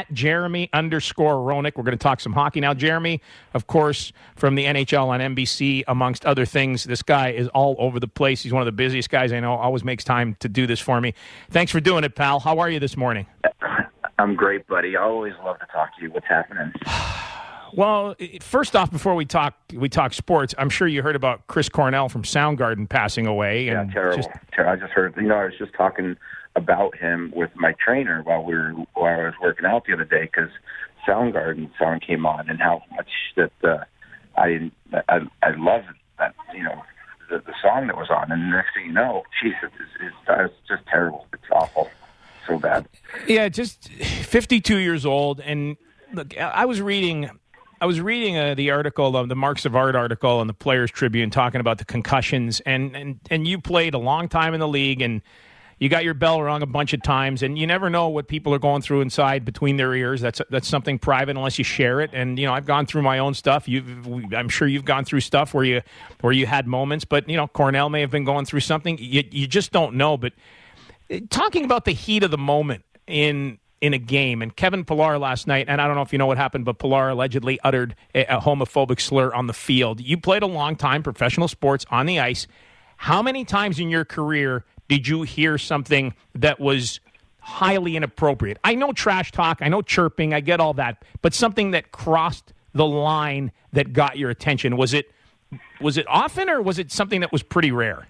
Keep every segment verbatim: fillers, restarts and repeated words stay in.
at Jeremy underscore Roenick. We're going to talk some hockey now. Jeremy, of course, from the N H L on N B C, amongst other things. This guy is all over the place. He's one of the busiest guys I know. Always makes time to do this for me. Thanks for doing it, pal. How are you this morning? I'm great, buddy. I always love to talk to you. What's happening? Well, first off, before we talk we talk sports, I'm sure you heard about Chris Cornell from Soundgarden passing away. Yeah, and terrible. Just... I just heard, you know, I was just talking about him with my trainer while we were while I was working out the other day, because Soundgarden song came on, and how much that uh, I I I love that, you know, the, the song that was on, and the next thing you know, geez, it's, it's, it's just terrible. It's awful, so bad. Yeah, just fifty-two years old, and look, I was reading. I was reading uh, the article, uh, the Marks of Art article in the Players Tribune, talking about the concussions, and, and, and you played a long time in the league, and you got your bell rung a bunch of times, and you never know what people are going through inside between their ears. That's that's something private unless you share it. And you know, I've gone through my own stuff. You, I'm sure you've gone through stuff where you where you had moments, but you know, Cornell may have been going through something. You you just don't know. But talking about the heat of the moment in. in a game. And Kevin Pillar last night, and I don't know if you know what happened, but Pillar allegedly uttered a, a homophobic slur on the field. You played a long time professional sports on the ice. How many times in your career did you hear something that was highly inappropriate? I know trash talk, I know chirping, I get all that, but something that crossed the line that got your attention. Was it was it often, or was it something that was pretty rare?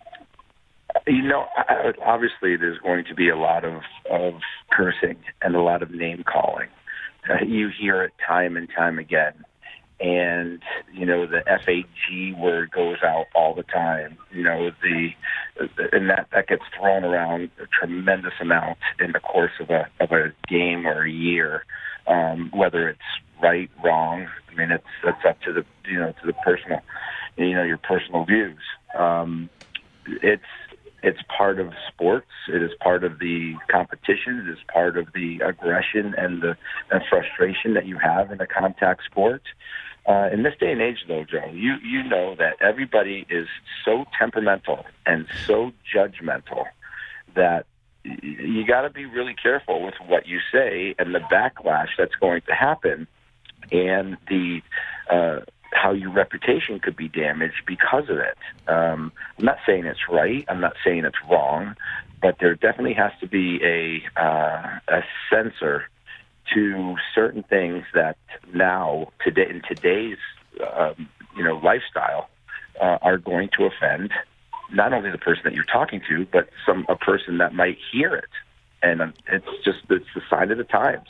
You know, obviously there's going to be a lot of, of cursing and a lot of name calling. Uh, you hear it time and time again. And, you know, the F A G word goes out all the time. You know, the and that, that gets thrown around a tremendous amount in the course of a of a game or a year. Um, whether it's right, wrong, I mean, it's that's up to the you know to the personal, you know, your personal views. Um, it's It's part of sports. It is part of the competition. It is part of the aggression and the and frustration that you have in a contact sport. Uh, in this day and age, though, Joe, you, you know that everybody is so temperamental and so judgmental that you got to be really careful with what you say and the backlash that's going to happen, and the uh, how your reputation could be damaged because of it. Um, I'm not saying it's right. I'm not saying it's wrong, but there definitely has to be a uh, a censor to certain things that now, today in today's um, you know lifestyle, uh, are going to offend not only the person that you're talking to, but some a person that might hear it, and um, it's just it's the sign of the times.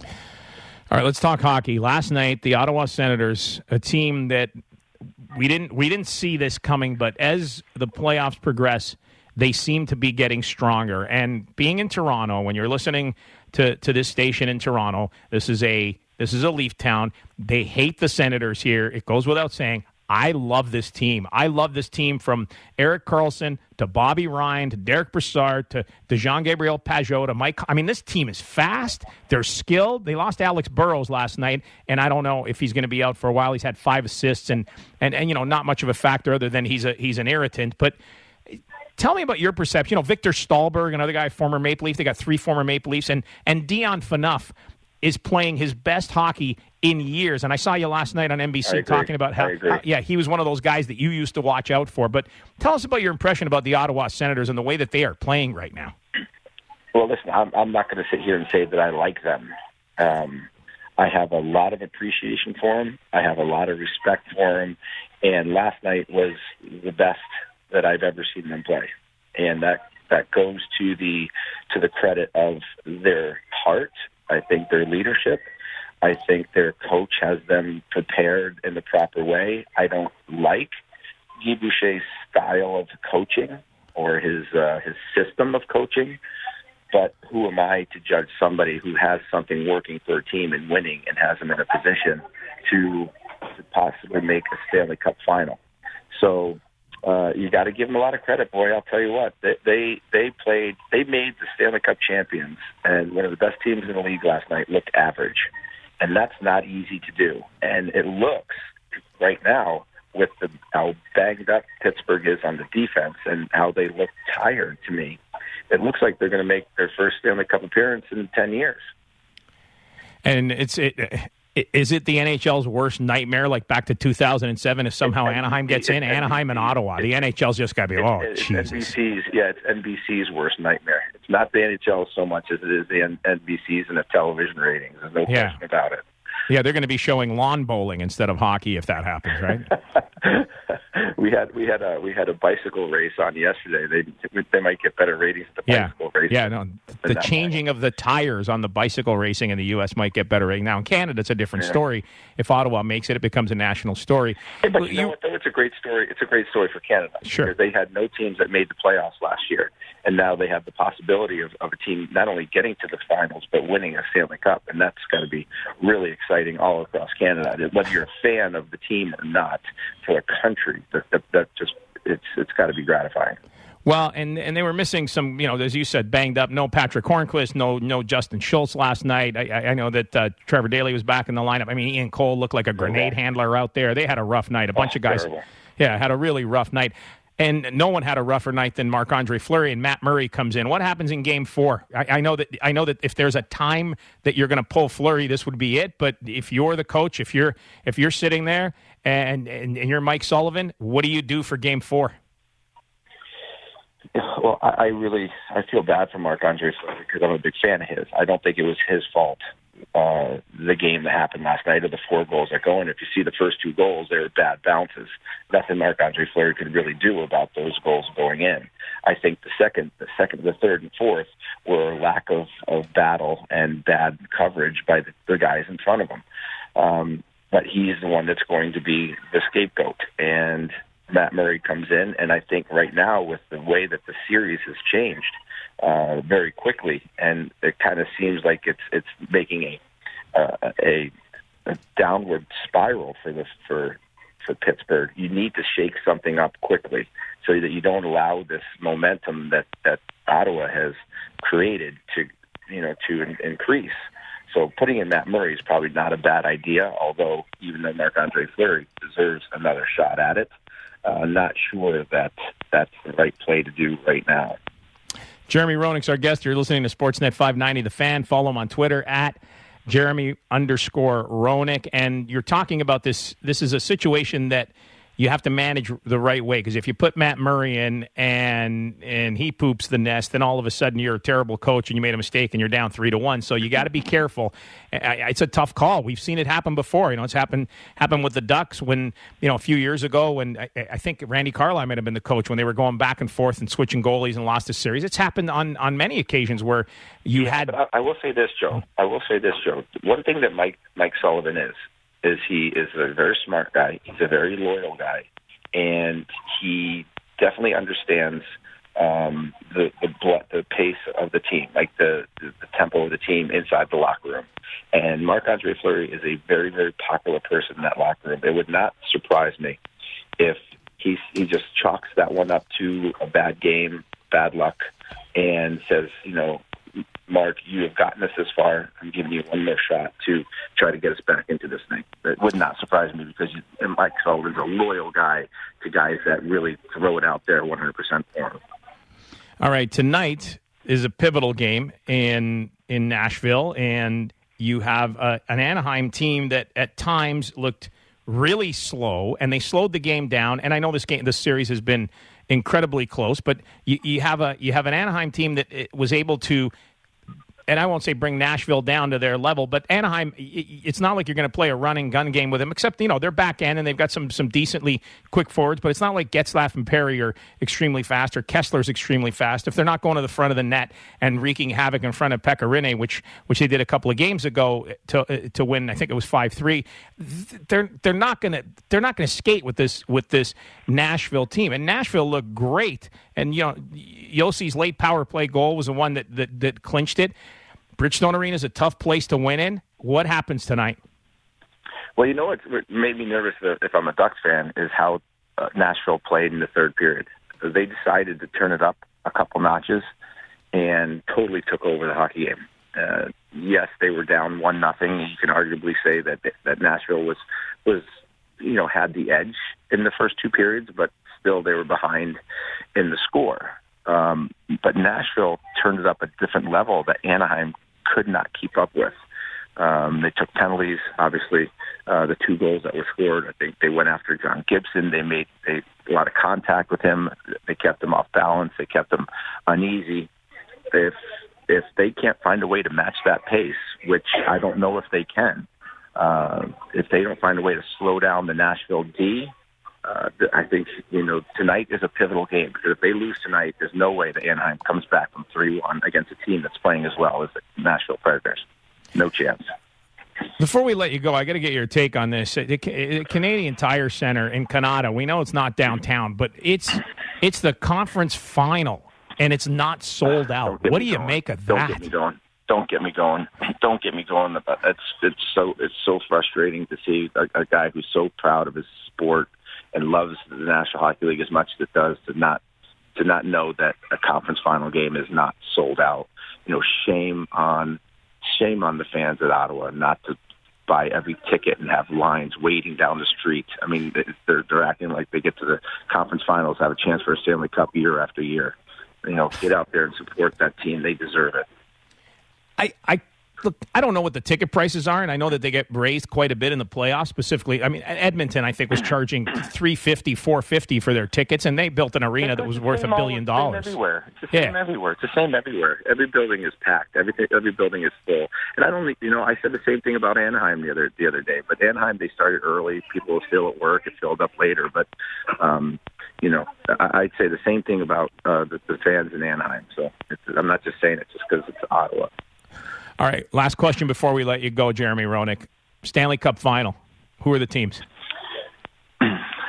All right, let's talk hockey. Last night, the Ottawa Senators, a team that we didn't we didn't see this coming, but as the playoffs progress, they seem to be getting stronger. And being in Toronto, when you're listening to, to this station in Toronto, this is a this is a Leaf town. They hate the Senators here. It goes without saying. I love this team. I love this team from Erik Karlsson to Bobby Ryan to Derek Brassard to, to Jean-Gabriel Pageau to Mike. I mean, this team is fast. They're skilled. They lost Alex Burrows last night, and I don't know if he's going to be out for a while. He's had five assists and, and, and you know, not much of a factor other than he's a he's an irritant. But tell me about your perception. You know, Victor Stahlberg, another guy, former Maple Leaf. They got three former Maple Leafs. And, and Dion Phaneuf is playing his best hockey in years. And I saw you last night on N B C talking about how, how, yeah, he was one of those guys that you used to watch out for. But tell us about your impression about the Ottawa Senators and the way that they are playing right now. Well, listen, I'm, I'm not going to sit here and say that I like them. Um, I have a lot of appreciation for them. I have a lot of respect for them. And last night was the best that I've ever seen them play. And that, that goes to the to the credit of their heart. I think their leadership. I think their coach has them prepared in the proper way. I don't like Guy Boucher's style of coaching or his uh, his system of coaching, but who am I to judge somebody who has something working for a team and winning and has them in a position to, to possibly make a Stanley Cup final? So uh, you got to give them a lot of credit, boy. I'll tell you what, they, they they played, they made the Stanley Cup champions, and one of the best teams in the league last night looked average, and that's not easy to do. And it looks right now with the, how banged up Pittsburgh is on the defense and how they look tired to me, it looks like they're going to make their first Stanley Cup appearance in ten years. And it's it, is it the N H L's worst nightmare, like back to two thousand seven, if somehow it's Anaheim N B C, gets in? Anaheim and Ottawa. The N H L's just got to be, oh, it's Jesus. N B C's, yeah, it's N B C's worst nightmare. It's not the N H L so much as it is the N B C's and the television ratings. There's no yeah. question about it. Yeah, they're going to be showing lawn bowling instead of hockey if that happens, right? we had we had a we had a bicycle race on yesterday. They they might get better ratings at the yeah. bicycle race. Yeah, no, the changing moment. of the tires on the bicycle racing in the U S might get better rating. Now in Canada, it's a different yeah. story. If Ottawa makes it, it becomes a national story. Hey, but you, you know what? Though it's a great story. It's a great story for Canada. Sure, they had no teams that made the playoffs last year, and now they have the possibility of, of a team not only getting to the finals but winning a Stanley Cup, and that's got to be really exciting all across Canada. Whether you're a fan of the team or not, for a country, that, that, that just it's it's got to be gratifying. Well, and, and they were missing some, you know, as you said, banged up. No Patrick Hornquist, no no Justin Schultz last night. I, I know that uh, Trevor Daley was back in the lineup. I mean, Ian Cole looked like a grenade yeah. handler out there. They had a rough night. A bunch oh, of guys, terrible. yeah, had a really rough night. And no one had a rougher night than Marc-Andre Fleury, and Matt Murray comes in. What happens in Game Four? I, I know that I know that if there's a time that you're going to pull Fleury, this would be it. But if you're the coach, if you're if you're sitting there and, and, and you're Mike Sullivan, what do you do for Game Four? Well, I, I really I feel bad for Marc-Andre Fleury because I'm a big fan of his. I don't think it was his fault. Uh, the game that happened last night, of the four goals that go in. If you see the first two goals, they were bad bounces. Nothing Marc-Andre Fleury could really do about those goals going in. I think the second, the second, the third, and fourth were a lack of, of battle and bad coverage by the, the guys in front of him. Um, but he's the one that's going to be the scapegoat. And Matt Murray comes in, and I think right now with the way that the series has changed, Uh, very quickly, and it kind of seems like it's it's making a uh, a, a downward spiral for this for for Pittsburgh. You need to shake something up quickly so that you don't allow this momentum that, that Ottawa has created to you know to in, increase. So putting in Matt Murray is probably not a bad idea, although even though Marc-Andre Fleury deserves another shot at it, uh, I'm not sure that that's the right play to do right now. Jeremy Roenick's our guest. You're listening to Sportsnet five ninety The Fan. Follow him on Twitter at Jeremy underscore Roenick. And you're talking about this. This is a situation that you have to manage the right way, because if you put Matt Murray in and and he poops the nest, then all of a sudden you're a terrible coach and you made a mistake and you're down three to one. So you got to be careful. It's a tough call. We've seen it happen before. You know, it's happened happened with the Ducks when you know a few years ago when I, I think Randy Carlyle might have been the coach when they were going back and forth and switching goalies and lost a series. It's happened on on many occasions where you yeah, had. But I, I will say this, Joe. I will say this, Joe. One thing that Mike Mike Sullivan is. is he is a very smart guy. He's a very loyal guy, and he definitely understands um, the the, blood, the pace of the team, like the, the, the tempo of the team inside the locker room. And Marc-Andre Fleury is a very, very popular person in that locker room. It would not surprise me if he he just chalks that one up to a bad game, bad luck, and says, you know, Mark, you have gotten us this far. I'm giving you one more shot to try to get us back into this thing. It would not surprise me because you, and Mike Sullivan's a loyal guy to guys that really throw it out there one hundred percent for him. All right, tonight is a pivotal game in in Nashville, and you have uh, an Anaheim team that at times looked really slow, and they slowed the game down. And I know this game, this series has been incredibly close, but you, you have a you have an Anaheim team that was able to, and I won't say bring Nashville down to their level, but Anaheim, it's not like you're going to play a running gun game with them, except, you know, they're back end and they've got some some decently quick forwards, but it's not like Getzlaf and Perry are extremely fast or Kessler's extremely fast. If they're not going to the front of the net and wreaking havoc in front of Pekka Rinne, which which they did a couple of games ago to to win, I think it was five three, they're they're not going to they're not going to skate with this with this Nashville team. And Nashville looked great. And, you know, Yossi's late power play goal was the one that that, that clinched it. Bridgestone Arena is a tough place to win in. What happens tonight? Well, you know what made me nervous if I'm a Ducks fan is how uh, Nashville played in the third period. They decided to turn it up a couple notches and totally took over the hockey game. Uh, yes, they were down one nothing. You can arguably say that that Nashville was was you know had the edge in the first two periods, but still they were behind in the score. Um, but Nashville turned it up a different level that Anaheim could not keep up with. Um, they took penalties. Obviously, uh, the two goals that were scored, I think they went after John Gibson. They made they, a lot of contact with him. They kept him off balance. They kept him uneasy. If if they can't find a way to match that pace, which I don't know if they can, uh, if they don't find a way to slow down the Nashville D, uh, I think, you know, tonight is a pivotal game, because if they lose tonight, there's no way that Anaheim comes back from three one against a team that's playing as well as the Nashville Predators. No chance. Before we let you go, I got to get your take on this. The Canadian Tire Center in Canada, we know it's not downtown, but it's it's the conference final, and it's not sold out. What do you going. make of Don't that? Don't get me going. Don't get me going. Don't get me going. It's it's so it's so frustrating to see a, a guy who's so proud of his sport and loves the National Hockey League as much as it does to not to not know that a conference final game is not sold out. You know, shame on shame on the fans at Ottawa not to buy every ticket and have lines waiting down the street. I mean, they're they're acting like they get to the conference finals, have a chance for a Stanley Cup year after year. You know, get out there and support that team. They deserve it. I, I look, I don't know what the ticket prices are, and I know that they get raised quite a bit in the playoffs. Specifically, I mean, Edmonton, I think, was charging three fifty, four fifty for their tickets, and they built an arena that was worth a billion dollars. It's the same everywhere. It's the same yeah. everywhere. It's the same everywhere. Every building is packed. Everything, every building is full. And I don't, think, you know, I said the same thing about Anaheim the other the other day. But Anaheim, they started early. People were still at work. It filled up later. But um, you know, I'd say the same thing about uh, the, the fans in Anaheim. So it's, I'm not just saying it just because it's Ottawa. All right, last question before we let you go, Jeremy Roenick. Stanley Cup final. Who are the teams? Uh,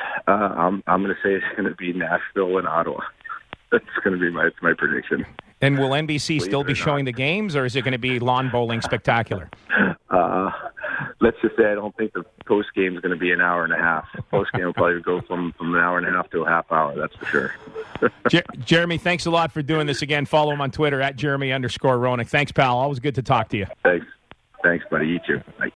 I'm I'm going to say it's going to be Nashville and Ottawa. That's going to be my my prediction. And will N B C Believe still be showing the games, or is it going to be lawn bowling spectacular? Uh, let's just say I don't think the post game is going to be an hour and a half. Post game will probably go from, from an hour and a half to a half hour. That's for sure. Jer- Jeremy, thanks a lot for doing this again. Follow him on Twitter at Jeremy underscore Roenick. Thanks, pal. Always good to talk to you. Thanks. Thanks, buddy. You too. Bye.